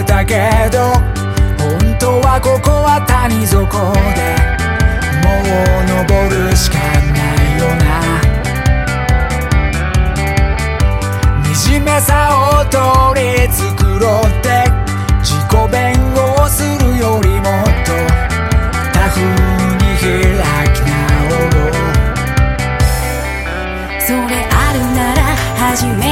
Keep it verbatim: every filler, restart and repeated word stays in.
れたけど本当はここは谷底でもう登るしかないよな。惨めさを取り繕って自己弁護をするよりもっとタフに開き直ろう。 それあるなら始め